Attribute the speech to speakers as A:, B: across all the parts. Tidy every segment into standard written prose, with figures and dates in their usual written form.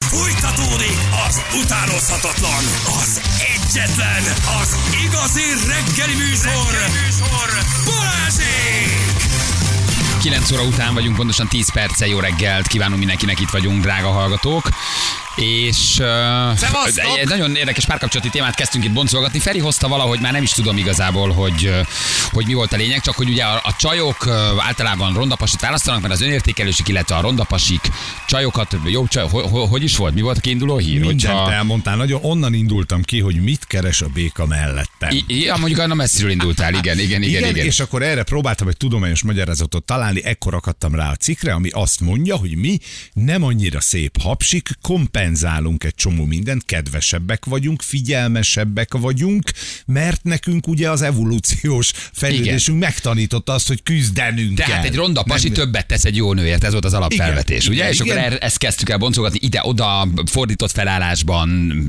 A: Fújtatódik az utánozhatatlan, az egyetlen, az igazi reggeli műsor, Balázsék!
B: 9 óra után vagyunk, pontosan 10 perccel. Jó reggelt kívánunk mindenkinek, itt vagyunk, drága hallgatók. És egy nagyon érdekes párkapcsolati témát kezdtünk itt boncolgatni. Feri hozta valahogy, már nem is tudom igazából, hogy mi volt a lényeg, csak hogy ugye a csajok általában rondapasit választanak, mert az önértékelőség, illetve a rondapasik csajokat, jobb csaj, hogy is volt? Mi volt a kiinduló hír?
C: Mindent elmondtál, nagyon onnan indultam ki, hogy mit keres a béka mellettem.
B: Ja, mondjuk annak messziről indultál, igen.
C: És akkor erre próbáltam egy tudományos magyarázatot találni, ekkor akadtam rá a cikkre, ami azt mondja, hogy mi nem annyira szép hapsik, kompenzálunk egy csomó mindent, kedvesebbek vagyunk, figyelmesebbek vagyunk, mert nekünk ugye az evolúciós fejlődésünk megtanította azt, hogy küzdenünk kell.
B: Tehát egy ronda pasi többet tesz egy jó nőért, ez volt az alapfelvetés, ugye? És akkor ezt kezdtük el boncolgatni ide-oda, fordított felállásban.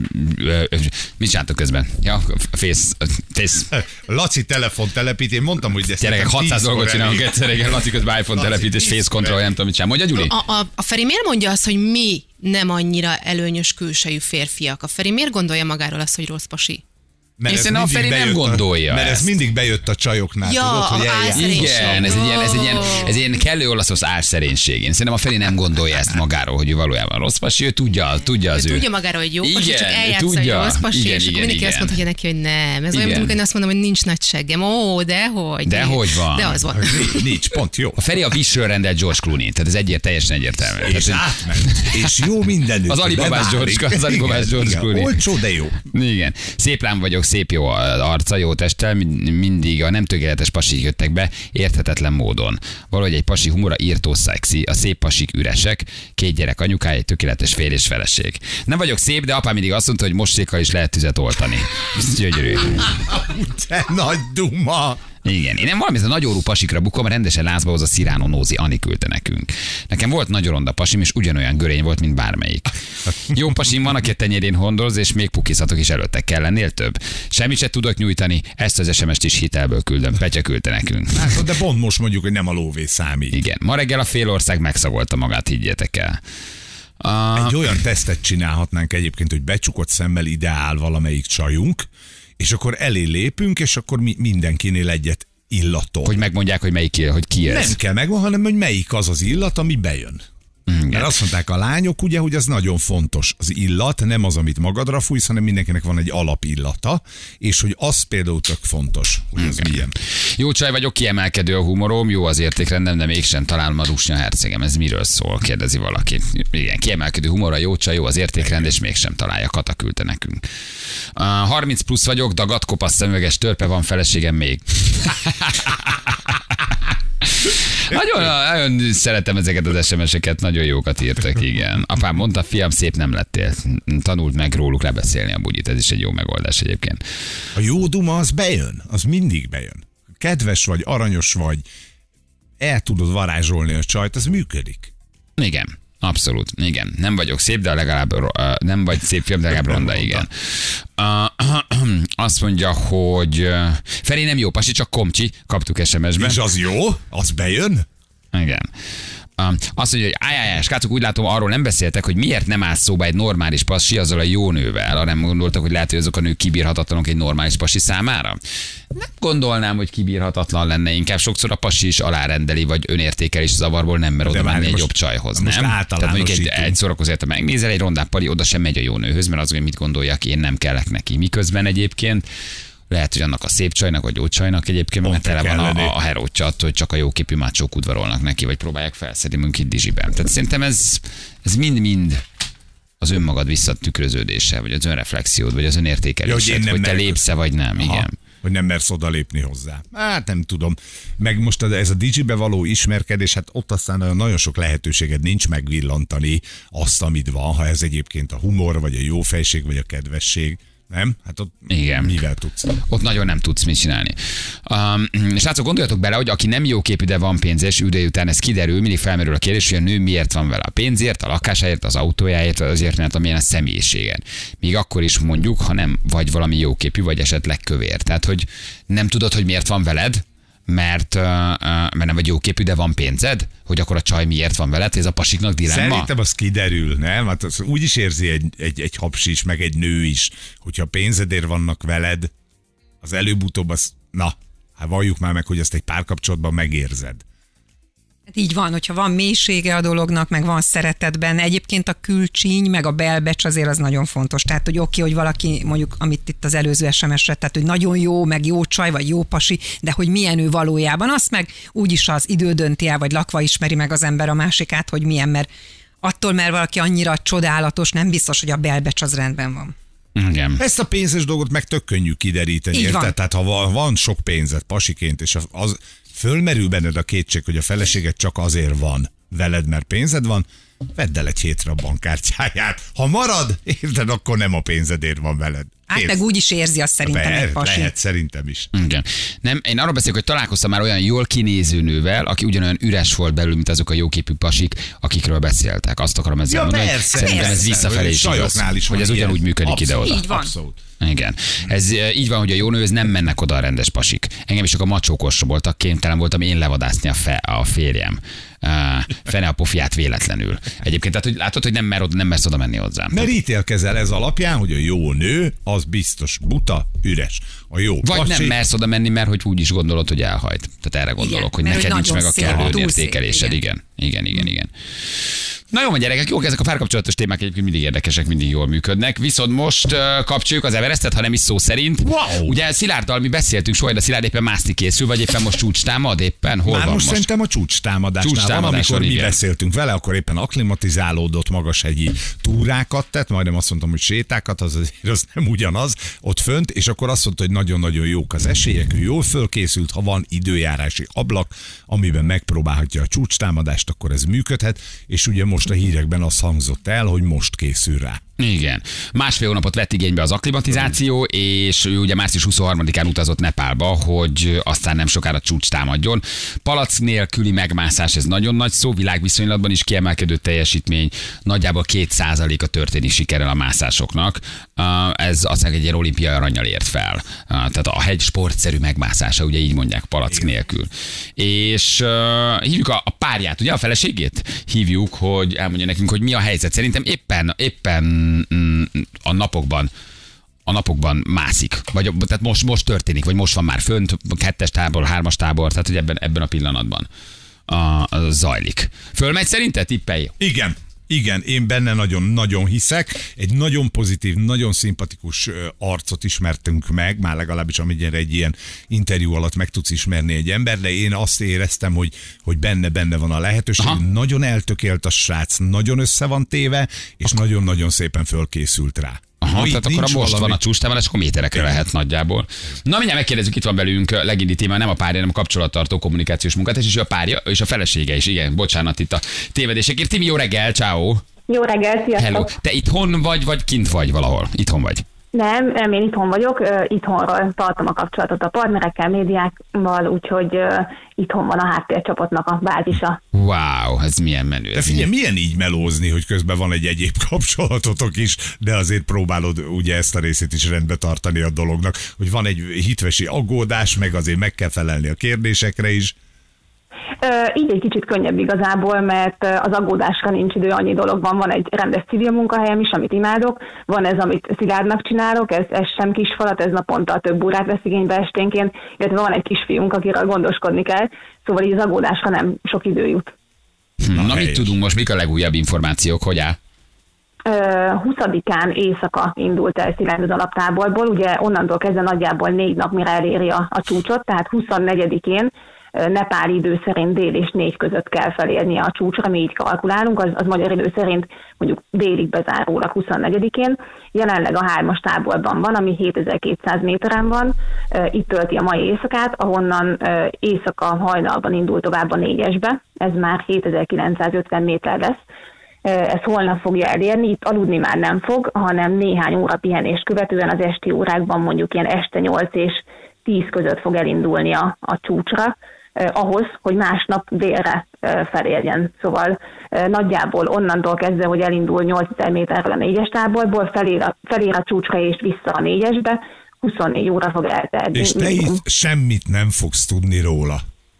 B: Mit csináltok közben? Ja, face.
C: Laci telefon telepít, én mondtam, hogy ezt
B: gyerekek, 600 dolgot csinálunk egyszerre, Laci közben iPhone telepítés, face control, nem tudom, mit csinál. Mondja, Gyuri?
D: A Feri miért mondja azt, hogy mi nem annyira előnyös külsejű férfiak? A Feri miért gondolja magáról azt, hogy rossz pasi?
B: Én szerintem a Feri nem gondolja
C: mert ez mindig bejött a csajoknál,
D: ja,
C: tudod, hogy
D: igen,
B: ez ilyen kellő olasz álszerénység. Én szerintem a Feri nem gondolja ezt magáról, hogy ő valójában rossz pasi, ő tudja az ő.
D: Tudja magáról, hogy jó pasi, csak eljátsza, hogy rossz pasi, és akkor mindenki azt mondja neki, hogy nem. Ez olyan, mint amikor én azt mondom, hogy nincs nagy seggem. Ó, dehogy.
B: Dehogy van.
D: De az van.
C: Nincs, pont jó.
B: A Feri a Wishről rendelt George Clooney, tehát ez teljesen egyértelmű.
C: És átment. És jó mindenütt.
B: Az Alibabás George Clooney.
C: Olcsó, de jó.
B: Igen. Szép lám vagyok, szép jó arca, jó testtel, mindig a nem tökéletes pasik jöttek be érthetetlen módon. Valahogy egy pasi humora írtó szexi, a szép pasik üresek, 2 gyerek anyukája, egy tökéletes férj és feleség. Nem vagyok szép, de apám mindig azt mondta, hogy mostékkal is lehet tüzet oltani. Ez gyönyörű.
C: Te nagy duma!
B: Igen, én nem valamit a nagyórú pasikra bukom, rendesen lázba hoz a Cyrano Nózi Ani küldte nekünk. Nekem volt nagyon ronda pasim, és ugyanolyan görény volt, mint bármelyik. Jó pasim van, aki a tenyérén hondorz, és még pukizhatok is előtte, kellenél több. Semmit se tudok nyújtani, ezt az SMS-t is hitelből küldöm, Petya küldte nekünk.
C: Hát, de pont most mondjuk, hogy nem a lóvé számít.
B: Igen, ma reggel a fél ország megszagolta magát, higgyétek el.
C: Egy olyan tesztet csinálhatnánk egyébként, hogy becsukott szemmel ide áll valamelyik csajunk, és akkor elé lépünk, és akkor mindenkinél egyet illaton.
B: Hogy megmondják, hogy hogy ki ez.
C: Nem kell megmondani, hanem hogy melyik az az illat, ami bejön. Mert azt mondták a lányok, ugye, hogy ez nagyon fontos. Az illat nem az, amit magadra fújsz, hanem mindenkinek van egy alapillata, és hogy az például tök fontos, hogy az milyen.
B: Jó csaj vagyok, kiemelkedő a humorom, jó az értékrendem, de mégsem találom a Rusnya hercegem. Ez miről szól? Kérdezi valaki. Igen, kiemelkedő humora, jó csaj, jó az értékrend, és mégsem találja. Kata küldte nekünk. 30 plusz vagyok, dagat, kopasz szemüveges törpe van, feleségem még. Nagyon szeretem ezeket az SMS-eket, nagyon jókat írtak, igen. Apám mondta, fiam, szép nem lettél. Tanult meg róluk lebeszélni a bugyit, ez is egy jó megoldás egyébként.
C: A jó duma az bejön, az mindig bejön. Kedves vagy, aranyos vagy, el tudod varázsolni a csajt, az működik.
B: Igen. Abszolút, igen. Nem vagyok szép, de legalább nem vagy szép fiam, de legalább ronda, igen. Azt mondja, hogy Feri nem jó pasi, csak komcsi, kaptuk SMS-ben.
C: És az jó? Az bejön?
B: Igen. Azt mondja, hogy srácok, úgy látom, arról nem beszéltek, hogy miért nem áll szóba egy normális pasi azzal a jó nővel. Arra nem gondoltak, hogy lehet, hogy azok a nők kibírhatatlanok egy normális pasi számára? Nem gondolnám, hogy kibírhatatlan lenne, inkább sokszor a pasi is alárendeli, vagy önértékelés zavarból nem mer oda menni egy jobb csajhoz, nem? Tehát mondjuk egy szórakozót megnézel, egy rondább pali oda sem megy a jó nőhöz, mert az, hogy mit gondoljak, én nem kellek neki. Miközben egyébként lehet, hogy annak a szép csajnak, vagy jó csajnak egyébként, mert tele van a herócsa attól, hogy csak a jóképű mácsók udvarolnak neki, vagy próbálják felszedni minket dizsiben. Tehát szerintem ez mind-mind az önmagad visszatükröződése, vagy az önreflexiód, vagy az önértékelésed, hogy te lépsz-e, vagy nem. Aha. Igen.
C: Hogy nem mersz oda lépni hozzá. Hát nem tudom. Meg most ez a digibe való ismerkedés, hát ott aztán nagyon sok lehetőséged nincs megvillantani azt, amit van, ha ez egyébként a humor, vagy a jófejség, vagy a kedvesség. Nem? Hát ott igen. Mivel tudsz?
B: Ott nagyon nem tudsz mit csinálni. Srácok, gondoljatok bele, hogy aki nem jóképű, de van pénzes, idő után ez kiderül, mindig felmerül a kérdés, hogy a nő miért van vele. A pénzért, a lakásáért, az autójáért, vagy azért, mert amilyen a személyiségen. Még akkor is mondjuk, ha nem vagy valami jóképű, vagy esetleg kövér. Tehát, hogy nem tudod, hogy miért van veled, mert nem vagy jóképű, de van pénzed? Hogy akkor a csaj miért van veled? Ez a pasiknak dilemma?
C: Szerintem az kiderül, nem? Hát az úgy is érzi egy hapsi is, meg egy nő is, hogyha pénzedért vannak veled, az előbb-utóbb az, hát valljuk már meg, hogy ezt egy párkapcsolatban megérzed.
E: Így van, hogyha van mélysége a dolognak, meg van szeretet benne. Egyébként a külcsíny, meg a belbecs azért az nagyon fontos. Tehát, hogy oké, hogy valaki, mondjuk, amit itt az előző SMS-re, tehát, hogy nagyon jó, meg jó csaj, vagy jó pasi, de hogy milyen ő valójában, azt meg úgyis az idő dönti el, vagy lakva ismeri meg az ember a másikát, hogy milyen, mert attól, mert valaki annyira csodálatos, nem biztos, hogy a belbecs az rendben van.
B: Igen.
C: Ezt a pénzes dolgot meg tök könnyű kideríteni, érted? Tehát ha van sok pénzed pasiként, és az fölmerül benned a kétség, hogy a feleséged csak azért van veled, mert pénzed van, vedd el egy hétre a bankkártyáját. Ha marad, érted, akkor nem a pénzedért van veled.
E: Hát meg úgy is érzi azt szerintem egy pasi.
C: Lehet, szerintem is.
B: Igen. Nem, én arról beszélek, hogy találkoztam már olyan jól kinéző nővel, aki ugyanolyan üres volt belül, mint azok a jóképű pasik, akikről beszéltek. Azt akarom ezzel mondani, hogy szerintem ez visszafelé is igaz, hogy ez ugyanúgy működik ide-oda.
E: Így van.
C: Abszolút.
B: Igen. Ez így van, hogy a jó nőhöz nem mennek oda a rendes pasik. Engem is csak a macsókosra voltak, kénytelen voltam én levadászni a férjem. Fene a pofiát véletlenül. Egyébként, tehát, hogy látod, hogy nem mersz oda menni hozzám.
C: Mert ítélkezel ez alapján, hogy a jó nő, az biztos buta, üres. A jó
B: vagy
C: pasi...
B: nem mersz oda menni, mert hogy úgy is gondolod, hogy elhajt. Tehát erre gondolok, igen, hogy neked nincs meg a kellő önértékelésed. Igen. Na jó, a gyerekek, jók ezek a párkapcsolatos témák, egyébként mindig érdekesek, mindig jól működnek. Viszont most kapcsoljuk az Everestet, ha nem is szó szerint.
C: Wow.
B: Ugye Szilárddal mi beszéltünk soha, de Szilárd éppen mászni készül, vagy éppen most csúcs támad, éppen hol
C: már
B: van
C: most? Szerintem a csúcstámadásnál van, amikor mi beszéltünk vele, akkor éppen akklimatizálódott, magashegyi túrákat tett, majdnem azt mondtam, hogy sétákat, az nem ugyanaz ott fönt, és akkor azt mondta, hogy nagyon-nagyon jók az esélyek, ő jól fölkészült, ha van időjárási ablak, amiben megpróbálhatja a csúcstámadást, akkor ez működhet, és ugye most a hírekben az hangzott el, hogy most készül rá.
B: Igen. Másfél hónapot vett igénybe az akklimatizáció, és ő ugye március 23-án utazott Nepálba, hogy aztán nem sokára csúcs támadjon. Palack nélküli megmászás, ez nagyon nagy szó, világviszonylatban is kiemelkedő teljesítmény, nagyjából 2% a történeti sikere a mászásoknak. Ez aztán egy ilyen olimpiai arannyal ért fel. Tehát a hegy sportszerű megmászása, ugye így mondják, palack nélkül. És hívjuk a párját, ugye a feleségét? Hívjuk, hogy elmondja nekünk, hogy mi a helyzet. Szerintem éppen a napokban mászik. Vagy tehát most történik, vagy most van már fönt, 2-es tábor, 3-as tábor, tehát hogy ebben a pillanatban zajlik. Fölmegy szerinted, tippelj?
C: Igen, én benne nagyon-nagyon hiszek. Egy nagyon pozitív, nagyon szimpatikus arcot ismertünk meg, már legalábbis amennyire egy ilyen interjú alatt meg tudsz ismerni egy ember, de én azt éreztem, hogy benne van a lehetőség. Aha. Nagyon eltökélt a srác, nagyon össze van téve, és nagyon-nagyon szépen fölkészült rá.
B: Aha, tehát akkor most van a csúcstámadás, akkor méterekre lehet nagyjából. Na, mindjárt megkérdezzük, itt van velünk legindi téma, nem a párja, hanem a kapcsolattartó kommunikációs munkatárs, és a párja, és a felesége is. Igen, bocsánat itt a tévedésekért. Timi, jó reggel, ciao.
F: Jó reggel, sziasztok.
B: Hello. Te itthon vagy kint vagy valahol? Itthon vagy.
F: Nem, én itthon vagyok, itthonról tartom a kapcsolatot a partnerekkel, médiákkal, úgyhogy itthon van a háttércsapatnak a bázisa.
B: Wow, ez milyen menő.
C: De figyelj, milyen így melózni, hogy közben van egy egyéb kapcsolatotok is, de azért próbálod ugye ezt a részét is rendbe tartani a dolognak, hogy van egy hitvesi aggódás, meg azért meg kell felelni a kérdésekre is.
F: Így egy kicsit könnyebb igazából, mert az aggódásra nincs idő, annyi dolog van. Van egy rendes civil munkahelyem is, amit imádok, van ez, amit Szilárdnak csinálok, ez sem kis falat, ez naponta több órát vesz igénybe esténként, illetve van egy kisfiunk, akiről gondoskodni kell, szóval így az aggódásra nem sok idő jut.
B: Na mit tudunk most, mik a legújabb információk, hogy áll?
F: 20-án éjszaka indult el Szilárd az alaptáborból, ugye onnantól kezdve nagyjából 4 nap, mire eléri a csúcsot, tehát 24-én nepáli idő szerint dél és 4 között kell felérnie a csúcsra, mi így kalkulálunk, az magyar idő szerint mondjuk délig bezárólag 24-én. Jelenleg a 3-as táborban van, ami 7200 méteren van, itt tölti a mai éjszakát, ahonnan éjszaka hajnalban indul tovább a 4-esbe, ez már 7950 méter lesz. Ez holnap fogja elérni, itt aludni már nem fog, hanem néhány óra pihenést követően az esti órákban mondjuk ilyen este 8 és 10 között fog elindulni a csúcsra, ahhoz, hogy másnap délre felérjen. Szóval nagyjából onnantól kezdve, hogy elindul 8000 méterről a 4-es táborból, felér a csúcsra és vissza a 4-esbe, 24 óra fog eltelni.
C: És te itt semmit nem fogsz tudni róla.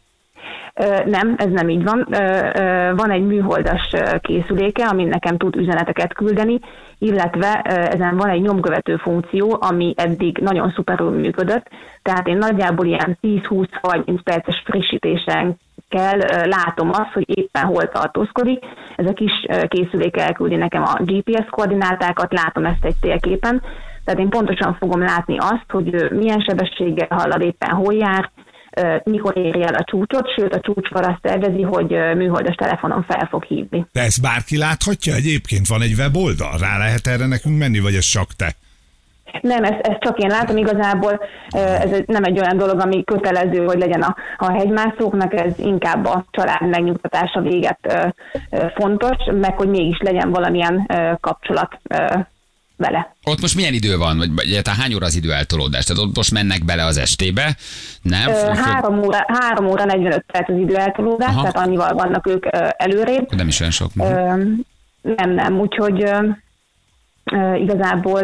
F: Nem, ez nem így van. Van egy műholdas készüléke, ami nekem tud üzeneteket küldeni, illetve ezen van egy nyomkövető funkció, ami eddig nagyon szuperül működött, tehát én nagyjából ilyen 10-20-30 perces frissítésen kell látom azt, hogy éppen hol tartózkodik. Ez a kis készülék elküldi nekem a GPS koordinátákat, látom ezt egy térképen, tehát én pontosan fogom látni azt, hogy milyen sebességgel halad, éppen hol jár, mikor éri el a csúcsot, sőt a csúcskor azt tervezi, hogy műholdas telefonon fel fog hívni.
C: De ezt bárki láthatja egyébként? Van egy weboldal? Rá lehet erre nekünk menni, vagy ez csak te?
F: Nem, ezt csak én látom igazából, ez nem egy olyan dolog, ami kötelező, hogy legyen a hegymászóknak, ez inkább a család megnyugtatása véget fontos, meg hogy mégis legyen valamilyen kapcsolat vele.
B: Ott most milyen idő van? Vagy hány óra az időeltolódás? Tehát ott most mennek bele az estébe, nem?
F: 3 óra 45 perc az időeltolódás, tehát annyival vannak ők előrébb.
B: Nem is olyan sok.
F: Nem, úgyhogy igazából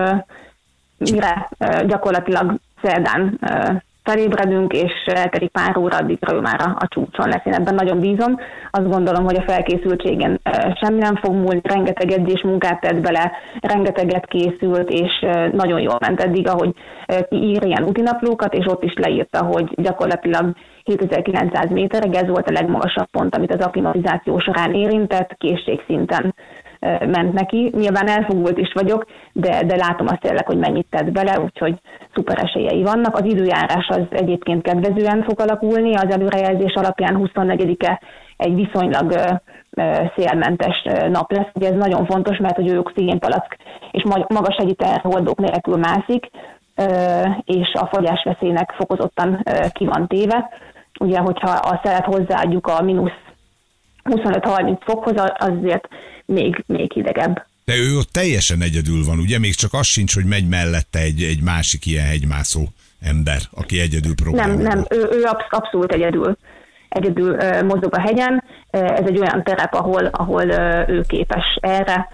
F: mire gyakorlatilag szerdán felébredünk, és eltelik pár óra, addigra ő már a csúcson lesz. Én ebben nagyon bízom. Azt gondolom, hogy a felkészültségen semmi nem fog múlni, rengeteg edzésmunkát tett bele, rengeteget készült, és nagyon jól ment eddig, ahogy kiír ilyen útinaplókat, és ott is leírta, hogy gyakorlatilag 7900 méterig ez volt a legmagasabb pont, amit az akklimatizáció során érintett, készségszinten ment neki. Nyilván elfogult is vagyok, de látom azt tényleg, hogy mennyit tett bele, úgyhogy szuper esélyei vannak. Az időjárás az egyébként kedvezően fog alakulni, az előrejelzés alapján 24-e egy viszonylag szélmentes nap lesz. Ugye ez nagyon fontos, mert hogy ő oxigénpalack és magas hegyi teherhordók nélkül mászik, és a fogyásveszélynek fokozottan ki van téve. Ugye, hogyha a szelet hozzáadjuk a mínusz 25-30 fokhoz, azért még hidegebb.
C: De ő ott teljesen egyedül van, ugye? Még csak az sincs, hogy megy mellette egy másik ilyen hegymászó ember, aki egyedül próbál.
F: Nem, ő abszolút egyedül mozog a hegyen. Ez egy olyan terep, ahol ő képes erre,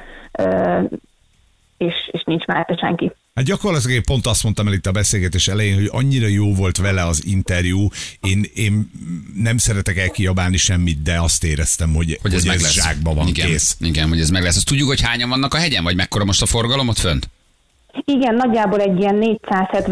F: és nincs mellette senki.
C: Hát gyakorlatilag én pont azt mondtam el itt a beszélgetés elején, hogy annyira jó volt vele az interjú. Én nem szeretek elkiabálni semmit, de azt éreztem, hogy ez meg lesz. Zsákba van, kész.
B: Igen, hogy ez meg lesz. Azt tudjuk, hogy hányan vannak a hegyen, vagy mekkora most a forgalom ott fönt?
F: Igen, nagyjából egy ilyen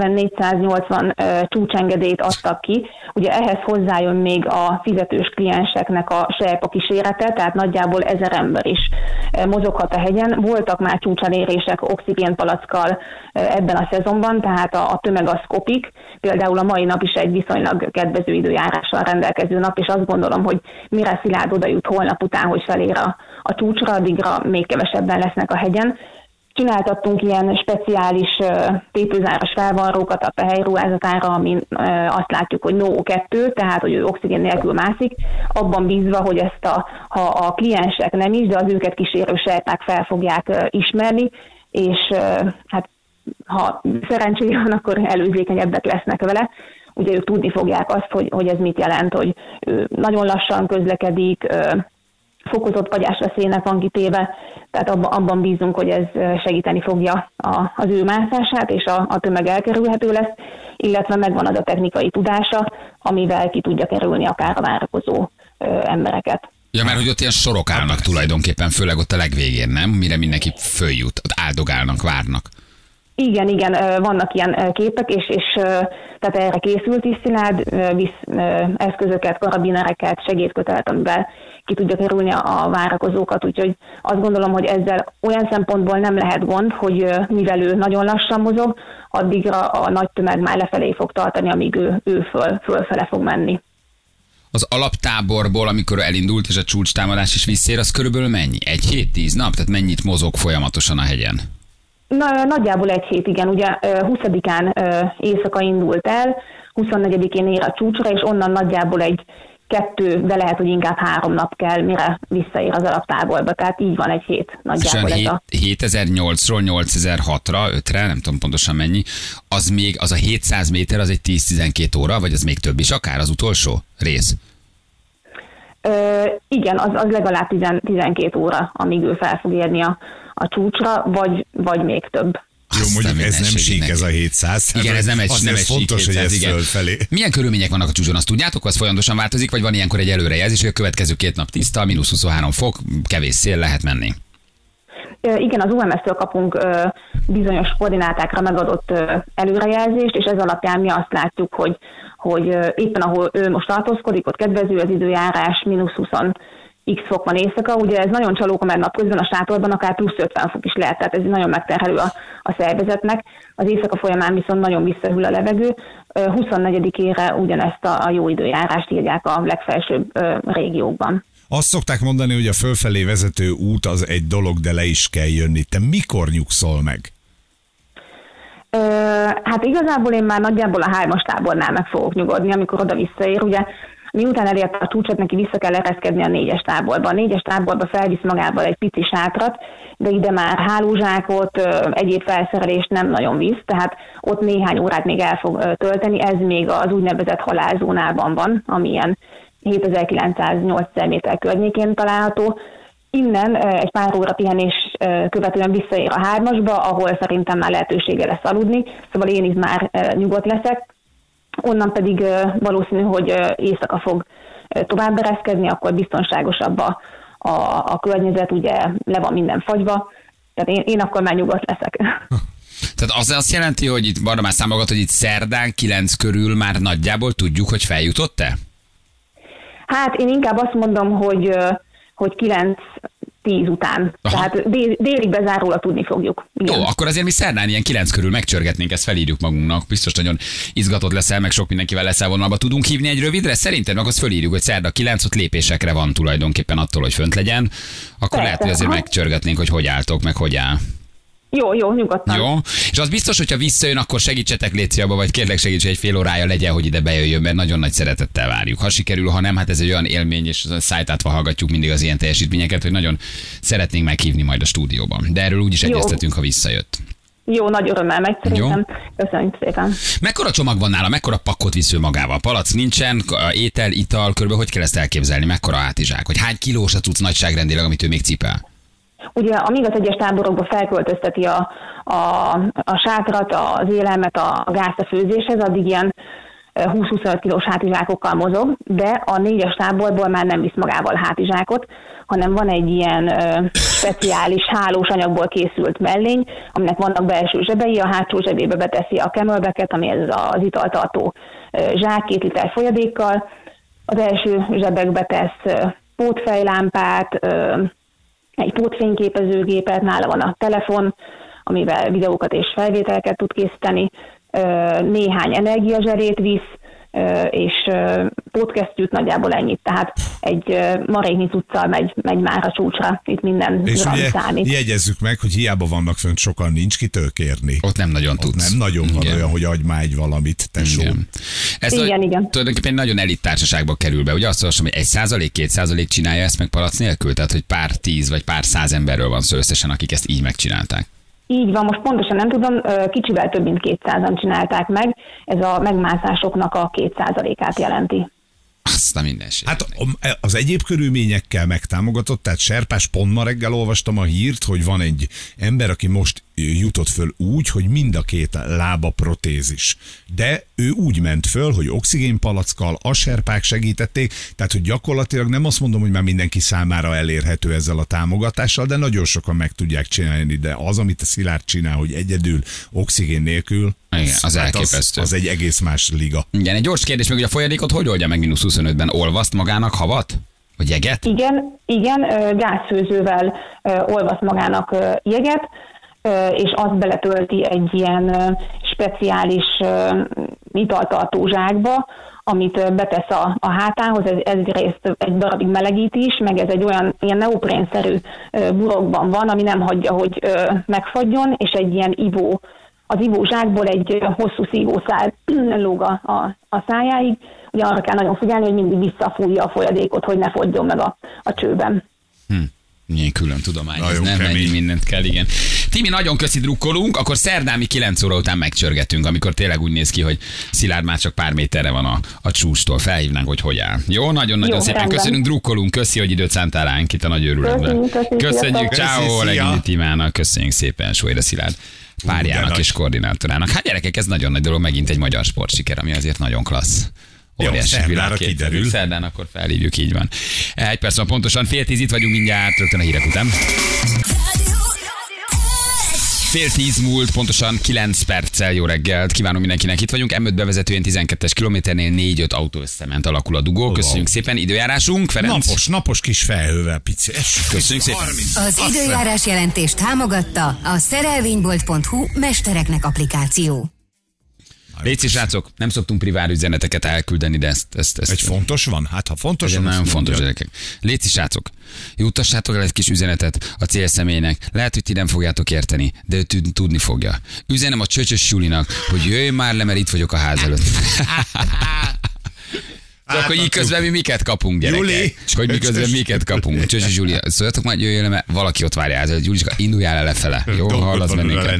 F: 470-480 csúcsengedélyt adtak ki. Ugye ehhez hozzájön még a fizetős klienseknek a serpa kísérete, tehát nagyjából 1000 ember is mozoghat a hegyen. Voltak már csúcselérések oxigénpalackkal ebben a szezonban, tehát a tömeg az kopik. Például a mai nap is egy viszonylag kedvező időjárással rendelkező nap, és azt gondolom, hogy mire Szilárd oda jut holnap után, hogy felér a csúcsra, addigra még kevesebben lesznek a hegyen. Csináltattunk ilyen speciális tépőzáras felvarrókat a hely ruházatára, amin azt látjuk, hogy NO2, tehát hogy ő oxigén nélkül mászik, abban bízva, hogy ezt ha a kliensek nem is, de az őket kísérő serpák fel fogják ismerni, és hát ha szerencsére van, akkor előzékenyebbek lesznek vele. Ugye ők tudni fogják azt, hogy ez mit jelent, hogy ő nagyon lassan közlekedik, fokozott fagyásveszélynek van kitéve, tehát abban bízunk, hogy ez segíteni fogja az ő mászását, és a tömeg elkerülhető lesz, illetve megvan az a technikai tudása, amivel ki tudja kerülni akár a várakozó embereket.
B: Ja, mert hogy ott ilyen sorok állnak tulajdonképpen, főleg ott a legvégén, nem? Mire mindenki följut, ott áldogálnak, várnak.
F: Igen, vannak ilyen képek, és tehát erre készült is Szilárd, visz eszközöket, karabinereket, segédkötelet, amivel ki tudja kerülni a várakozókat, úgyhogy azt gondolom, hogy ezzel olyan szempontból nem lehet gond, hogy mivel ő nagyon lassan mozog, addigra a nagy tömeg már lefelé fog tartani, amíg ő fölfele fog menni.
B: Az alaptáborból, amikor elindult, és a csúcstámadás is visszér, az körülbelül mennyi? 1 hét, 10 nap? Tehát mennyit mozog folyamatosan a hegyen?
F: Nagyjából 1 hét, igen. Ugye 20-án éjszaka indult el, 24-én ér a csúcsra, és onnan nagyjából 2, de lehet, hogy inkább 3 nap kell, mire visszaér az alaptáborba. Tehát így van 1 hét nagyjából.
B: 7008-ról 8006-ra, 5-re, nem tudom pontosan mennyi, az a 700 méter, az egy 10-12 óra, vagy az még több is, akár az utolsó rész?
F: Igen, az legalább 12 óra, amíg ő fel fog érni a csúcsra, vagy még több.
C: Jó, mondjuk ez nem sík, ez a 700.
B: Igen, ez nem egy
C: fontos,
B: sík 700,
C: hogy ez
B: igen.
C: fölfelé.
B: Milyen körülmények vannak a csúcson, azt tudjátok, az folyamatosan változik, vagy van ilyenkor egy előrejelzés, hogy a következő 2 nap tiszta, -23 fok, kevés szél, lehet menni?
F: Igen, az UMS-től kapunk bizonyos koordinátákra megadott előrejelzést, és ez alapján mi azt látjuk, hogy éppen ahol ő most tartózkodik, ott kedvező az időjárás, -20 x fok van éjszaka. Ugye ez nagyon csalóka, mert napközben a sátorban akár +50 fok is lehet, tehát ez nagyon megterhelő a szervezetnek. Az éjszaka folyamán viszont nagyon visszahűl a levegő. 24-ére ugyanezt a jó időjárást írják a legfelsőbb régiókban.
C: Azt szokták mondani, hogy a fölfelé vezető út az egy dolog, de le is kell jönni. Te mikor nyugszol meg?
F: Hát igazából én már nagyjából a 3-as tábornál meg fogok nyugodni, amikor oda visszaér. Ugye miután elérte a csúcsot, neki vissza kell ereszkedni a 4-es táborba. A 4-es táborba felvisz magával egy pici sátrat, de ide már hálózsákot, egyéb felszerelést nem nagyon visz, tehát ott néhány órát még el fog tölteni. Ez még az úgynevezett halálzónában van, ami ilyen 7908 méter környékén található. Innen egy pár óra pihenés követően visszaér a 3-asba, ahol szerintem már lehetősége lesz aludni, szóval én is már nyugodt leszek. Onnan pedig valószínű, hogy éjszaka fog tovább ereszkedni, akkor biztonságosabb a környezet, ugye le van minden fagyva, tehát én akkor már nyugodt leszek.
B: Tehát az azt jelenti, hogy itt Barna már számogat, hogy itt szerdán 9 körül már nagyjából tudjuk, hogy feljutott-e? Hát
F: én inkább azt mondom, hogy 9-10 után. Aha. Tehát délig bezárólag tudni fogjuk.
B: Igen. Jó, akkor azért mi szerdán ilyen 9 körül megcsörgetnénk, ezt felírjuk magunknak. Biztos nagyon izgatott leszel, meg sok mindenkivel leszel vonalba. Tudunk hívni egy rövidre? Szerintem meg azt fölírjuk, hogy szerda 9, ott lépésekre van tulajdonképpen attól, hogy fönt legyen. Akkor persze, lehet, hogy azért megcsörgetnénk, hogy álltok, meg hogy áll.
F: Jó, nyugodtan.
B: Jó, és az biztos, hogyha visszajön, akkor segítsetek Léci abba, vagy kérlek segíts, egy fél órája legyen, hogy ide bejöjjön, mert nagyon nagy szeretettel várjuk. Ha sikerül, ha nem, hát ez egy olyan élmény, és szájtátva hallgatjuk mindig az ilyen teljesítményeket, hogy nagyon szeretnénk meghívni majd a stúdióban. De erről úgyis egyeztetünk, ha visszajött.
F: Jó, nagy örömmel megy szerintem. Köszönjük szépen.
B: Mekkora csomag van nála, mekkora pakkot visz ő magával? Palack nincsen, étel, ital, körülbelül hogy kell ezt elképzelni? Mekkora hátizsák? Hogy hány kilós a cucc nagyságrendileg, amit ő még cipel?
F: Ugye, amíg az egyes táborokba felköltözteti a sátrat, az élelmet, a gázt a főzéshez, addig ilyen 20-25 kilós hátizsákokkal mozog, de a 4-es táborból már nem visz magával hátizsákot, hanem van egy ilyen speciális hálós anyagból készült mellény, aminek vannak belső zsebei, a hátsó zsebébe beteszi a camelbacket, ami ez az italtartó zsák 2 liter folyadékkal, az első zsebekbe tesz pótfejlámpát, egy pótfényképezőgépet, nála van a telefon, amivel videókat és felvételeket tud készíteni, néhány energiazserét visz, és pótkesztyűt, nagyjából ennyit. Tehát egy maréknyi cuccal megy már a csúcsra, itt minden
C: és ugye
F: számít.
C: Jegyezzük meg, hogy hiába vannak fönt sokan, nincs kitől kérni.
B: Ott nem nagyon tudsz.
C: Nem nagyon van olyan, hogy adj már egy valamit, tesó.
F: Ez igen.
B: Tulajdonképpen nagyon elit társaságba kerül be. Ugye azt olvasom, hogy 1%-2% csinálja ezt meg palac nélkül? Tehát, hogy pár 10 vagy pár 100 emberről van szó összesen, akik ezt így megcsinálták.
F: Így van, most pontosan nem tudom, kicsivel több mint 200-an csinálták meg, ez a megmászásoknak a 2%-át jelenti.
B: Azt a mindenség.
C: Hát az egyéb körülményekkel megtámogatott, tehát Serpás, pont ma reggel olvastam a hírt, hogy van egy ember, aki most jutott föl úgy, hogy mind a 2 lába protézis. De ő úgy ment föl, hogy oxigénpalackkal a serpák segítették, tehát hogy gyakorlatilag nem azt mondom, hogy már mindenki számára elérhető ezzel a támogatással, de nagyon sokan meg tudják csinálni, de az, amit a Szilárd csinál, hogy egyedül oxigén nélkül,
B: igen, az elképesztő.
C: Az egy egész más liga.
B: Igen, egy gyors kérdés meg, hogy a folyadékot hogy oldja meg -25-ben? Olvaszt magának havat? Vagy jeget?
F: Igen, gázfőzővel olvaszt magának jeget, és azt beletölti egy ilyen speciális italtartó zsákba, amit betesz a hátához, ez egyrészt egy darabig melegít is, meg ez egy olyan ilyen neoprénszerű burokban van, ami nem hagyja, hogy megfagyjon, és egy ilyen az ivózsákból egy hosszú szívószál lóg a szájáig. Ugye arra kell nagyon figyelni, hogy mindig visszafújja a folyadékot, hogy ne fogjon meg a csőben.
B: Milyen külön tudomány, ez nem ennyi mindent kell, igen. Timi, nagyon köszi, drukkolunk, akkor szerdán mi 9 óra után megcsörgetünk, amikor tényleg úgy néz ki, hogy Szilárd már csak pár méterre van a csúcstól. Felhívnánk, hogy hogyan. Jó, nagyon-nagyon szépen rendben. Köszönünk, drukkolunk, köszi, hogy időt szántál ránk itt a nagy örületben. Köszönjük, ciao, Legényi Timának, köszönjük szépen, Sólyra Szilárd. párjának és koordinátorának. Hát gyerekek, ez nagyon nagy dolog, megint egy magyar sportsiker, ami azért nagyon klassz. Óriási
C: kiderül.
B: Szerdán akkor felhívjuk, így van. 1 perc van pontosan, 9:30 itt vagyunk mindjárt, rögtön a hírek után. 9:30 múlt, pontosan 9 perccel. Jó reggelt, kívánom mindenkinek, itt vagyunk. M5 bevezetőjén 12-es kilométernél 4-5 autó összement, alakul a dugó. Köszönjük szépen, időjárásunk, Ferenc.
C: Napos kis felhővel, pici.
B: Köszönjük szépen.
G: Az időjárás jelentést támogatta a szerelvénybolt.hu Mestereknek applikáció.
B: Léci, srácok, nem szoktunk privát üzeneteket elküldeni, de ezt
C: egy fontos van? Hát ha fontos,
B: ez nagyon fontos, gyerekek. Léci, srácok, juttassátok el egy kis üzenetet a célszemélynek. Lehet, hogy ti nem fogjátok érteni, de ő tudni fogja. Üzenem a Csöcsös Julinak, hogy jöjjön már le, mert itt vagyok a ház előtt. Csak, hogy így közben mi miket kapunk, gyerekek.
C: Juli,
B: hogy miközben miket kapunk. Csöcsös Juli, szóljatok már, jöjjön le, mert valaki ott várja ház előtt. Juliska, induljál el lefele. Jó, hallasz bennünket.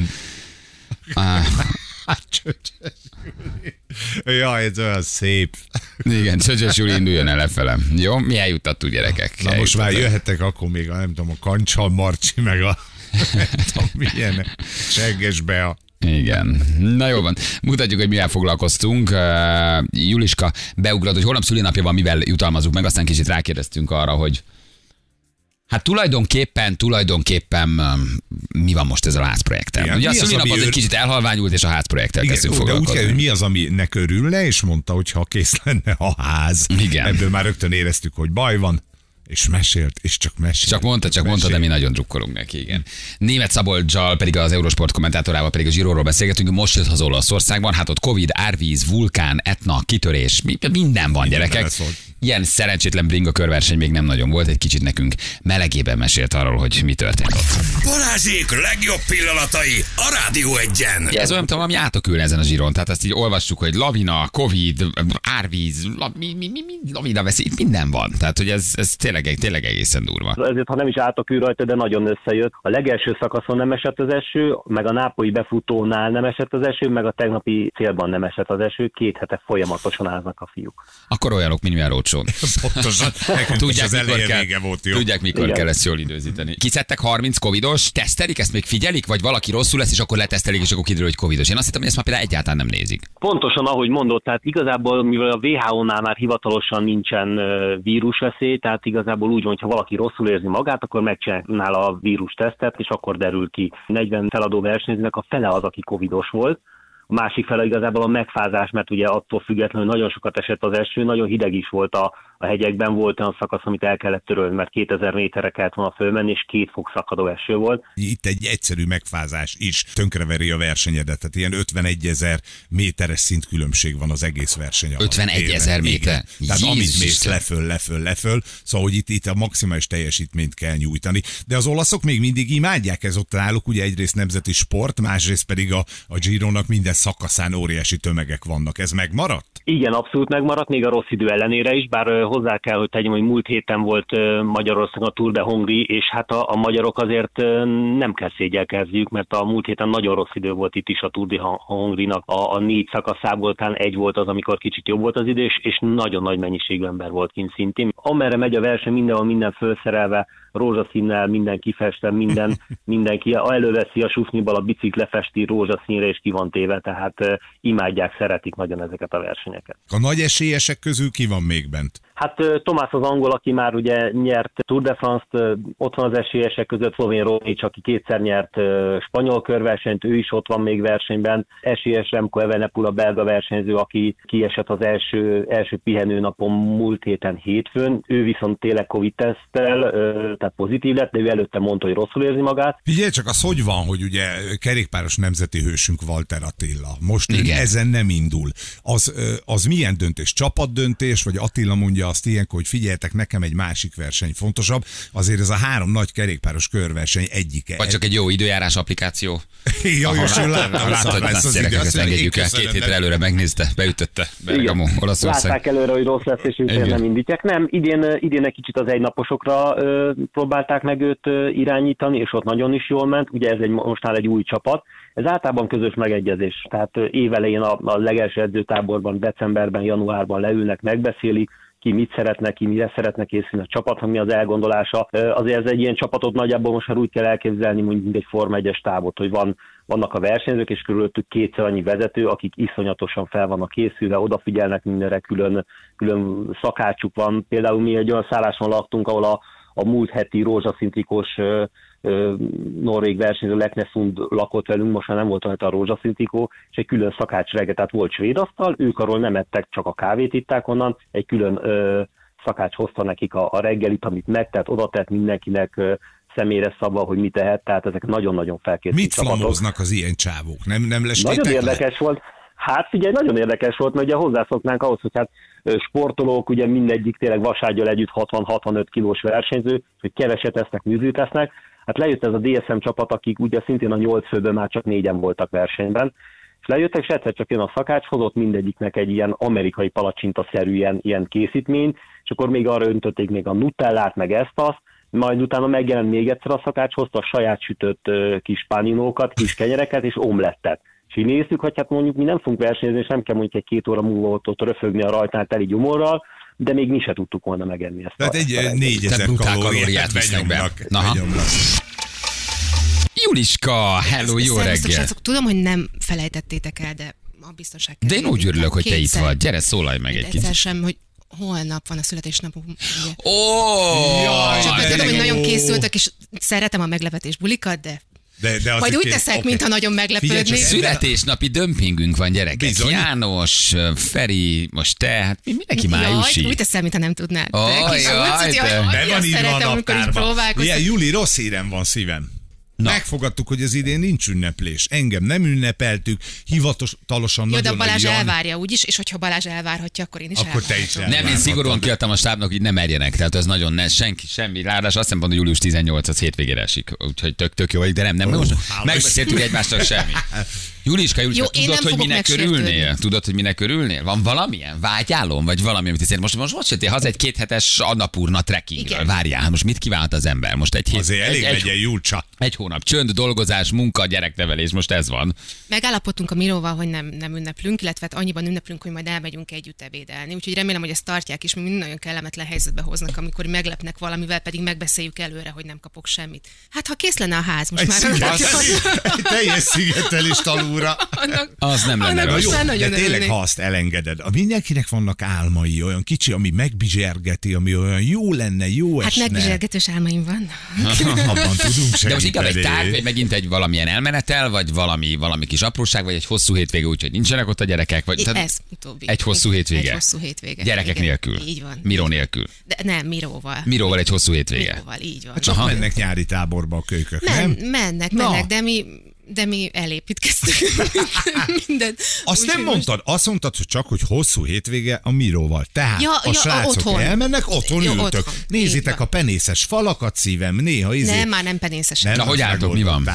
C: Jaj, ez olyan szép.
B: Igen, Csöcsös Juli, induljon el lefele. Jó, mi eljuttattuk, gyerekek.
C: Na most már jöhetek akkor még nem tudom, a Kancsal Marcsi, meg a nem tudom, milyen Segges Bea.
B: Igen. Na jó van. Mutatjuk, hogy mivel foglalkoztunk. Juliska beugrott, hogy holnap szülinapja van, mivel jutalmazzuk meg, aztán kicsit rákérdeztünk arra, hogy hát tulajdonképpen mi van most ez a házprojekttel?
C: Igen,
B: ugye a szülinap az egy kicsit elhalványult, és a házprojekttel kezdünk foglalkozni.
C: De úgy kell, hogy mi az, aminek örülne, és mondta, hogy ha kész lenne a ház.
B: Igen.
C: Ebből már rögtön éreztük, hogy baj van. És mesélt, és csak mesélt.
B: Csak mondta, de mi nagyon drukkolunk neki, igen. Németh Szabolccsal, pedig az Eurosport kommentátorával, pedig a Giróról beszélgetünk, most jött haza Olaszországban, hát ott Covid, árvíz, vulkán, Etna, kitörés, minden van, gyerekek. Ilyen szerencsétlen bringa körverseny még nem nagyon volt, egy kicsit nekünk melegében mesélt arról, hogy mi történt ott.
A: Balázsék legjobb pillanatai a Rádió 1-en.
B: Ez olyan, ami átokülne ezen a Giron, tehát ezt így olvassuk, hogy lavina, Covid, árvíz, lavina veszély, minden van. Tehát, hogy ez tényleg egészen durva.
H: Ezért, ha nem is átokül rajta, de nagyon összejött. A legelső szakaszon nem esett az eső, meg a nápolyi befutónál nem esett az eső, meg a tegnapi célban nem esett az eső. 2 hete folyamatosan állnak a fiúk.
B: Akkor olyanok, mint milyen rócsón.
C: Pontosan.
B: Tudják, mikor kell ezt jól időzíteni. Kiszedtek 30 covidos, tesztelik, ezt még figyelik, vagy valaki rosszul lesz, és akkor letesztelik, és akkor kiderül, hogy covidos. Én azt hittem, hogy ezt már például egyáltalán nem nézik.
H: Pontosan, ahogy mondott, tehát igazából, mivel a WHO-nál már hivatalosan nincsen vírusveszély, tehát igazából úgy van, hogy ha valaki rosszul érzi magát, akkor megcsinál a vírustesztet, és akkor derül ki. 40 feladó versenyzőnek a fele az, aki covidos volt. A másik fele igazából a megfázás, mert ugye attól függetlenül nagyon sokat esett az eső, nagyon hideg is volt a hegyekben, volt olyan szakasz, amit el kellett törölni, mert 2000 méterre kellett volna fölmenni, és 2 fok szakadó eső volt.
C: Itt egy egyszerű megfázás is tönkreveri a versenyedet, tehát ilyen 51 000 méteres szintkülönbség van az egész verseny alatt.
B: 51 000 méter?
C: Tehát amit mész leföl, szóval hogy itt a maximális teljesítményt kell nyújtani. De az olaszok még mindig imádják, ez ott náluk, ugye egyrészt nemzeti sport, másrészt pedig a Gironak minden szakaszán óriási tömegek vannak. Ez megmaradt?
H: Igen, abszolút megmaradt, még a rossz idő ellenére is, bár hozzá kell, hogy tegyem, hogy múlt héten volt Magyarországon a Tour de Hongrie, és hát a magyarok azért nem kell szégyelkezniük, mert a múlt héten nagyon rossz idő volt itt is a Tour de Hongrie-nak. A 4 szakaszából talán 1 volt az, amikor kicsit jobb volt az idő, és nagyon nagy mennyiségű ember volt kint szintén. Amerre megy a verseny, mindenhol minden felszerelve, rózsaszínnel, minden kifestve, mindenki előveszi a sufniból a bicikl, lefesti rózsaszínre, és ki van téve, tehát imádják, szeretik nagyon ezeket a versenyeket.
C: A nagy esélyesek közül ki van még bent?
H: Hát Tomás az angol, aki már ugye nyert Tour de France-t, ott van az esélyesek között, Szlovén Roglič, aki 2-szer nyert spanyol körversenyt, ő is ott van még versenyben. Esélyes Remco Evenepoel, a belga versenyző, aki kiesett az első pihenőnapon múlt héten hétfőn. Ő viszont tényleg Covid-teszttel, tehát pozitív lett, de ő előtte mondta, hogy rosszul érzi magát.
C: Figyelj csak, az hogy van, hogy ugye kerékpáros nemzeti hősünk Walter Attila. Most ezen nem indul. Az milyen döntés? Csapatdöntés, vagy Attila mondja azt ilyenkor, hogy figyeljetek, nekem egy másik verseny fontosabb, azért ez a 3 nagy kerékpáros körverseny egyike.
B: Vagy csak egy jó időjárás applikáció.
C: Látod,
B: ezt engedjük el, 2 hétre előre megnézte, beütötte Bergamo, Olaszország.
H: Látták előre, hogy rossz lesz, és ők nem indítják. Nem, idén egy kicsit az egynaposokra próbálták meg őt irányítani, és ott nagyon is jól ment. Ugye ez mostán egy új csapat. Ez általában közös megegyezés. Tehát évelején a legelső edzőtáborban, decemberben, januárban leülnek, megbeszélik, ki mit szeretne, ki mire szeretne készülni a csapatnak, mi az elgondolása. Azért ez egy ilyen csapatot nagyjából most már úgy kell elképzelni, mint egy Forma 1-es távot, hogy vannak a versenyzők, és körülöttük kétszer annyi vezető, akik iszonyatosan fel vannak készülve, odafigyelnek mindenre, külön szakácsuk van. Például mi egy olyan szálláson laktunk, ahol a múlt heti rózsaszíntrikós norvég versenyző Leknesund lakott velünk, most már nem volt rajta a rózsaszíntrikó, és egy külön szakács reggel, tehát volt svéd asztal, ők arról nem ettek, csak a kávét itták onnan, egy külön szakács hozta nekik a reggelit, amit megtett, oda tett mindenkinek személyre szabva, hogy mit tehet, tehát ezek nagyon-nagyon felkészült
C: Mit flamóznak az ilyen csávók? Nem lestétek
H: nagyon
C: le?
H: érdekes volt. Hát figyelj, nagyon érdekes volt, mert ugye hozzászoknánk ahhoz, hogy hát sportolók, ugye mindegyik tényleg vasággyal együtt 60-65 kilós versenyző, hogy keveset esznek, műzlit esznek. Hát lejött ez a DSM csapat, akik ugye szintén a 8 főből már csak 4-en voltak versenyben, és lejöttek, és egyszer csak jön a szakács, hozott mindegyiknek egy ilyen amerikai palacsinta-szerű ilyen készítményt, és akkor még arra öntötték még a nutellát, meg ezt-azt, majd utána megjelent még egyszer a szakács, hozta a saját sütött kis páninókat, kis kenyereket és omlettet. És így néztük, hogy hát mondjuk mi nem fogunk versenyezni, és nem kell mondjuk egy 2 óra múlva ott röfögni a rajtnál teli gyomorral, de még mi se tudtuk volna megenni ezt.
C: Tehát egy 4000 kalóriát
B: visznek be. Juliska, hello, jó reggel!
D: Srácok, tudom, hogy nem felejtettétek el, de a biztonság.
B: De én úgy örülök, hogy te itt vagy. Gyere, szólalj meg egy kicsit.
D: Egyszer sem, hogy holnap van a születésnapunk.
B: Csak
D: tudom, hogy nagyon készültek, és szeretem a meglepetés bulikat, de majd úgy teszek, mintha nagyon meglepődnék.
B: Születésnapi dömpingünk van, gyerekek. Bizony. János, Feri, most te, hát mindenki májusi.
D: Úgy teszem, mintha nem tudnád.
B: Be
C: van írva a naptárba. Ilyen, Juli, rossz hírem van szívem. Na. Megfogadtuk, hogy az idén nincs ünneplés. Engem nem ünnepeltük, hivatalosan nagyon
D: de Balázs elvárja úgyis, és hogyha Balázs elvárhatja, akkor én is
C: akkor te is
B: nem, én szigorúan kiadtam a stábnak, hogy ne merjenek, tehát ez nagyon senki, semmi. Ráadásul azt nem mondom, hogy július 18 az hétvégére esik, úgyhogy tök jó, de nem. Most megbeszéltük egymástól semmi. Juliska, tudod, hogy minek örülnél? Tudod, hogy minek örülnél? Van valamilyen vágyálom, vagy valami, amit hiszem. Most jöttél haza egy 2 hetes Annapurna trekkingről. Várjál, most mit kívánhat az ember? Most egy hét.
C: Azért elég legyen Julcsa.
B: Egy hónap csönd, dolgozás, munka, gyereknevelés, most ez van.
D: Megállapodtunk a Miróval, hogy nem ünneplünk, illetve annyiban ünneplünk, hogy majd elmegyünk együtt ebédelni. Úgyhogy remélem, hogy ezt tartják is, mert nagyon kellemetlen helyzetbe hoznak, amikor meglepnek valamivel, pedig megbeszéljük előre, hogy nem kapok semmit. Hát ha kész lenne a ház, most már
C: egy teljes szigetelés talúra.
B: Az nem lenne rossz.
C: De tényleg, ha azt elengeded, a mindenkinek vannak álmai, olyan kicsi, ami megbizsergeti, ami olyan jó lenne, jó esne.
D: Hát megbizsergetős álmaim van.
C: Abban tudunk segíteni.
B: De most inkább egy tárgy, vagy megint egy valamilyen elmenetel, vagy valami kis apróság, vagy egy hosszú hétvége, úgyhogy nincsenek ott a gyerekek. Vagy,
D: ez utóbbi.
B: Egy hosszú hétvége.
D: Egy hosszú hétvége.
B: Gyerekek nélkül.
D: Így van.
B: Miró nélkül.
D: De nem, Miróval.
B: Miróval egy hosszú hétvége.
D: Miróval, így van.
C: Hát csak mennek nyári táborba a kölykök, nem?
D: Mennek, de mi elépítkeztünk mindent.
C: Azt nem mondtad, azt mondtad, hogy csak, hogy hosszú hétvége a Miróval. Tehát a srácok otthon. Elmennek, otthon ültök. Otthon. Nézitek a penészes falakat, szívem, néha
D: Nem, már nem penészes.
B: Na, hogy álltok, mi van?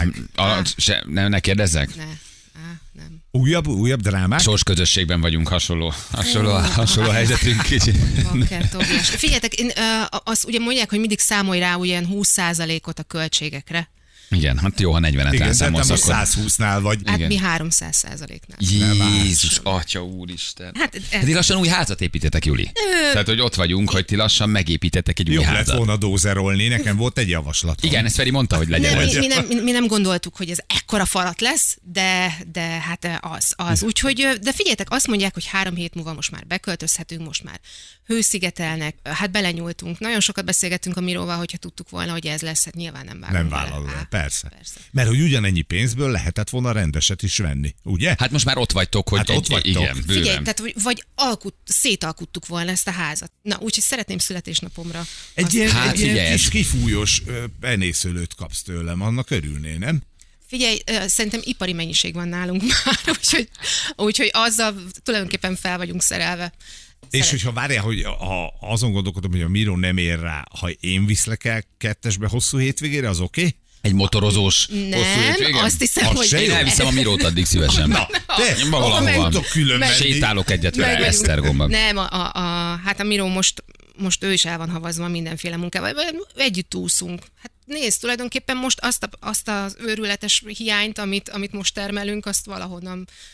B: Ne kérdezzek?
D: Nem.
C: Újabb drámák?
B: Sorsközösségben vagyunk, hasonló helyzetünk kicsit.
D: Figyeljetek, azt ugye mondják, hogy mindig számolj rá ilyen 20%-ot a költségekre.
B: Igen, hát jó, ha 40-et rászámolsz, akkor...
C: 120-nál vagy.
D: Hát igen. Mi 300%-nál.
B: Jézus, atya úristen. Hát ti lassan új házat építetek, Juli. Tehát, hogy ott vagyunk, hogy ti lassan megépítettek egy új házat.
C: Jó lett volna dózerolni, nekem volt egy javaslatom.
B: Igen, ezt Feri mondta, hogy legyen ez.
D: Mi nem gondoltuk, hogy ez ekkora falat lesz, de hát az. Úgyhogy, de figyeljetek, azt mondják, hogy 3 hét múlva most már beköltözhetünk, most már hőszigetelnek, hát belenyúltunk. Nagyon sokat beszélgettünk a Miróval, hogyha tudtuk volna, hogy ez lesz, hát nyilván nem vágunk.
C: Nem vállalod el, persze. Mert hogy ugyanennyi pénzből lehetett volna rendeset is venni, ugye?
B: Hát most már ott vagytok, hogy
C: ott vagytok.
B: Igen, bőven.
D: Figyelj, tehát vagy szétalkuttuk volna ezt a házat. Na, úgyhogy szeretném születésnapomra.
C: Egy ilyen kis kifújós penészőlőt kapsz tőlem, annak örülnél, nem?
D: Figyelj, szerintem ipari mennyiség van nálunk már, úgyhogy azzal tulajdonképpen fel vagyunk szerelve.
C: És hogyha várjál, hogy ha azon gondolkodom, hogy a Miró nem ér rá, ha én viszlek el 2-esbe hosszú hétvégére, az oké? Okay?
B: Egy motorozós hosszú hétvége?
D: Azt hiszem, hogy...
B: Én elviszem a Mirót addig szívesen.
C: Na, te,
B: valahol
C: külön
B: sétálok egyet vele Esztergomban.
D: Nem, hát a Miró most ő is el van havazva mindenféle munkával. Együtt úszunk. Hát nézd, tulajdonképpen most azt az őrületes hiányt, amit most termelünk, azt valahonnan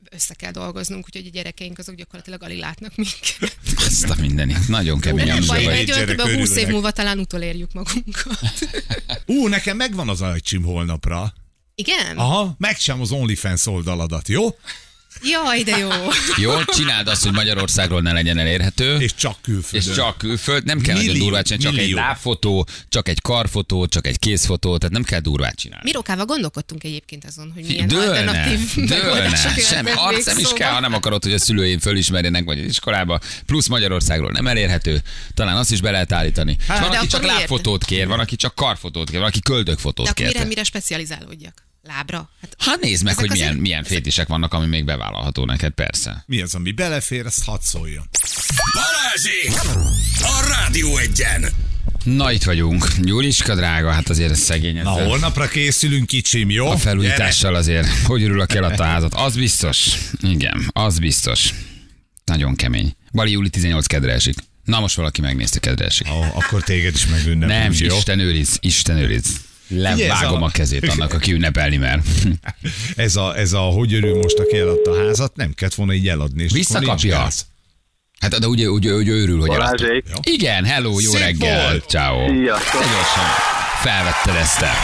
D: össze kell dolgoznunk, úgyhogy a gyerekeink azok gyakorlatilag alig látnak minket.
B: Azt a mindenit. Nagyon kemény.
D: Nem baj, egy
C: gyerek
D: olyan 20 év
C: örülnek.
D: múlva talán utolérjük magunkat.
C: Nekem megvan az ajcsim holnapra.
D: Igen?
C: Aha, megcsinálom az OnlyFans oldaladat, jó?
D: Jaj, de jó.
B: Jól csináld azt, hogy Magyarországról ne legyen elérhető.
C: És csak külföldön.
B: És csak külföld, nem kell nagyon durvát csinálni, csak egy
C: millió.
B: lábfotó, csak egy karfotó, csak egy kézfotó, tehát nem kell durvát csinálni.
D: Mirókával gondolkodtunk egyébként azon, hogy milyen alternatív
B: Dőlne,
D: megoldások
B: semmi
D: jöhetnek
B: arc
D: még
B: nem is
D: szóba.
B: kell, ha nem akarod, hogy a szüleim fölismerjenek vagy az iskolába, plusz Magyarországról nem elérhető, talán azt is be lehet állítani.
C: Hát,
B: Van,
D: de
B: aki
D: akkor
B: csak
D: miért?
B: lábfotót kér, van, aki csak karfotót kér, van, aki köldökfotót
D: De akkor
B: kér.
D: mire specializálódjak? Lábra?
B: Hát nézd meg,
D: Ezek
B: hogy
D: azért-
B: milyen fétisek vannak, ami még bevállalható neked, persze.
C: Mi az, ami belefér, azt hadd szóljon.
A: Balázsék! A Rádió Egyen!
B: Na, itt vagyunk. Gyuriska drága, hát azért ez szegény.
C: Na,
B: ezzel.
C: holnapra készülünk, kicsim, jó?
B: A felújítással azért, hogy örül, aki eladta a házat. Az biztos. Igen, az biztos. Nagyon kemény. Bali júli 18 kedre esik. Na most valaki megnézte, kedre esik.
C: Akkor téged is megünnepelünk,
B: Nem,
C: jó?
B: Isten őriz. Levágom a kezét annak, aki ünnepelni mer.
C: Ez a hogy örül most, aki eladta a házat, nem kellett volna így eladni. És akkor
B: Visszakapja.
C: nincs gáz.
B: Hát de ugye örül, hogy eladta.
I: Balázsék.
B: Igen, hello, jó
C: Szép
B: reggel.
C: volt.
B: Ciao.
I: Sziasztok.
B: Te gyorsan felvetted ezt te.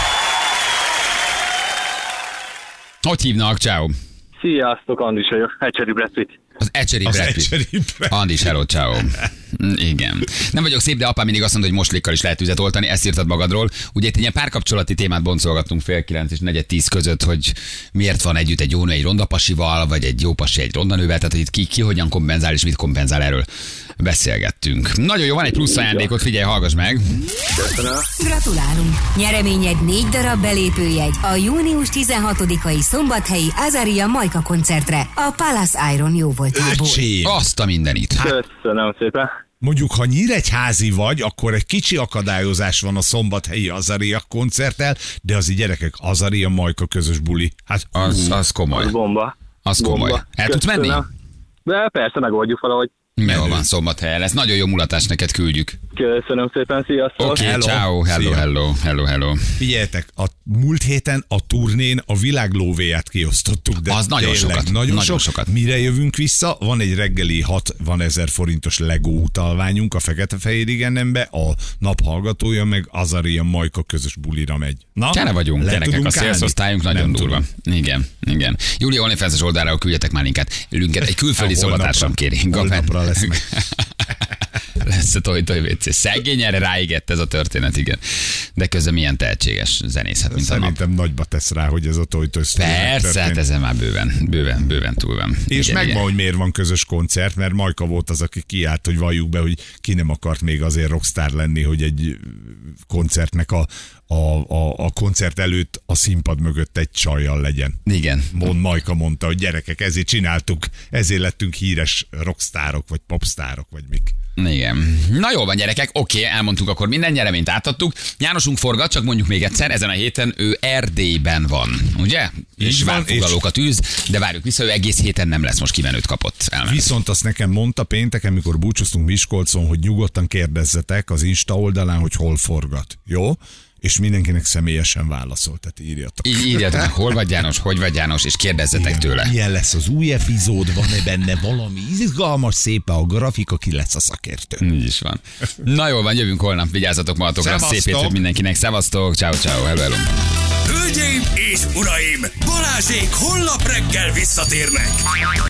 B: Hogy hívnak? Ciao.
I: Sziasztok, Andis vagyok. Ecseri Brad Pitt.
B: Az Ecseri
C: Az
B: Brad Pitt.
C: Ecseri Brad-
B: Andis, hello, ciao. Igen. Nem vagyok szép, de apám mindig azt mondta, hogy moslékkal is lehet tüzet oltani, ezt írtad magadról. Ugye itt egy ilyen párkapcsolati témát boncolgattunk 9:30 és 4:10 között, hogy miért van együtt egy jó nő egy ronda pasival, vagy egy jó pasi egy ronda nővel, tehát hogy itt ki hogyan kompenzál és mit kompenzál, erről beszélgettünk. Nagyon jó, van egy plusz ajándékot, figyelj, hallgass meg.
I: Köszönöm.
G: Gratulálunk! Nyereményed 4 darab belépőjegy a június 16-ai szombathelyi Azaria Majka koncertre a Palace Iron jóvoltából.
C: Öcsém.
B: Azt a mindenit.
I: Köszönöm szépen.
C: Mondjuk, ha nyíregyházi vagy, akkor egy kicsi akadályozás van a szombathelyi Azaria koncerttel, de az gyerekek, Azaria Majka közös buli. Hát
B: Az komoly.
I: Az bomba.
B: Az komoly.
I: Bomba.
B: El tudsz menni?
I: Köszönöm. De persze, megoldjuk valahogy.
B: Jól van, Szombathely lesz. Nagyon jó mulatást neked küldjük.
I: Köszönöm szépen, sziasztok.
B: Oké,
C: Hello.
B: ciao,
C: Szia.
B: hello.
C: figyeljetek, a múlt héten a turnén a világlóvéját kiosztottuk. De
B: Az nagyon
C: tényleg,
B: sokat,
C: Nagyon
B: nagyon
C: sokat.
B: sokat.
C: Mire jövünk vissza? Van egy reggeli 60 000 forintos Lego utalványunk a Fekete-Fehér Igenembe, a nap hallgatója meg Azaria Majka közös bulira megy. Na,
B: Csere vagyunk,
C: le
B: gyerekek, a
C: tudunk állni?
B: szélszosztályunk nagyon
C: Nem
B: durva.
C: tudom.
B: Igen. Júli OnlyFans-es oldalára küldjetek már linket. Lünket egy külföldi
C: Holnapra.
B: szobatársam kéri.
C: Holnapra lesz meg.
B: Lesz a Toy WC. Szegény, erre ráigett ez a történet, igen. De közben milyen tehetséges zenészet, mint a nap.
C: Szerintem nagyba tesz rá, hogy ez a tojtősz.
B: Persze, hát ezen már bőven túl van.
C: És
B: Igen,
C: megvan,
B: igen.
C: hogy miért van közös koncert, mert Majka volt az, aki kiállt, hogy valljuk be, hogy ki nem akart még azért rockstar lenni, hogy egy koncertnek a koncert előtt a színpad mögött egy csajjal legyen.
B: Igen.
C: Majka mondta, hogy gyerekek, ezért csináltuk, ezért lettünk híres rockstárok, vagy popstárok, vagy mik.
B: Igen. Na jó van, gyerekek, oké, elmondtuk akkor minden nyereményt átadtuk. Jánosunk forgat, csak mondjuk még egyszer, ezen a héten ő Erdélyben van, ugye? És
C: Így van,
B: várfogalókat űz, de várjuk vissza, ő egész héten nem lesz, most kimenőt kapott. Elment.
C: Viszont azt nekem mondta pénteken, amikor búcsúztunk Miskolcon, hogy nyugodtan kérdezzetek az Insta oldalán, hogy hol forgat. Jó? És mindenkinek személyesen válaszolt, tehát írjatok.
B: Így írjátok meg, hol vagy János, hogy vagy János, és kérdezzetek tőle.
C: Milyen lesz az új epizód, van-e benne valami izgalmas, szép a grafika, ki lesz a szakértő.
B: Így is van. Na jól van, jövünk holnap, vigyázzatok magatokra, szép
C: Szevasztok!
B: hétvégét mindenkinek, szevasztok, ciao, hello.
A: Hölgyeim és uraim, Balázsék holnap reggel visszatérnek.